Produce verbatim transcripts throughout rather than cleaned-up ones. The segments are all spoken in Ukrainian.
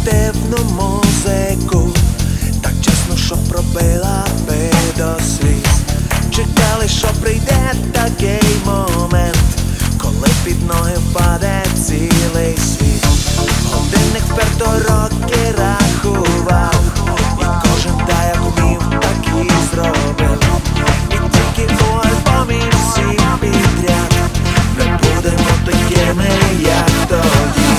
дивну музику, так чесно, що пробила би до сліз. Чекали, що прийде такий момент, коли під ноги впаде цілий світ. Годинник вперто роки рахував, і кожен та як умів, так і зробив. І тільки у альбомі всі підряд ми будемо такими, як тоді.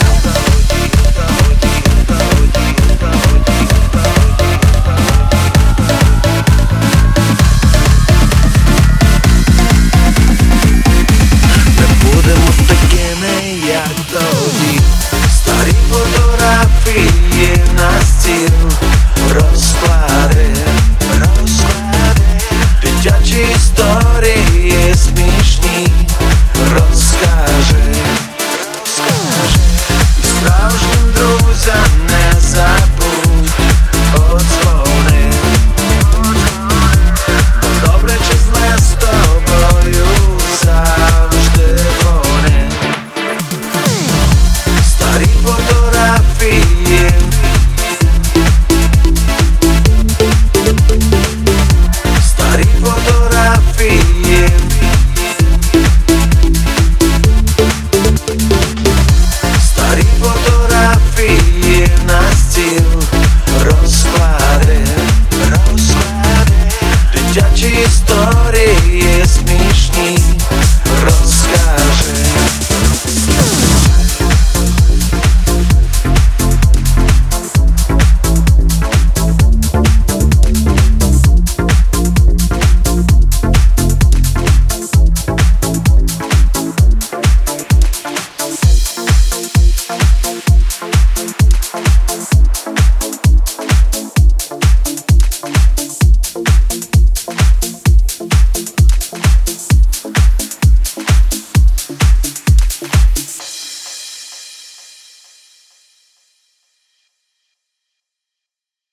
Будемо такими, як тоді. Старі фотографії на стіл розклади, розклади, дитячі історії смішні розкажи, розкажи. І справжнім друзям не забудь подзвони. Добре чи зле з тобою завжди вони. Старі фотографії, старі фотографії, старі фотографії на стіл розклади, розклади, дитячі історії смішні розкажи.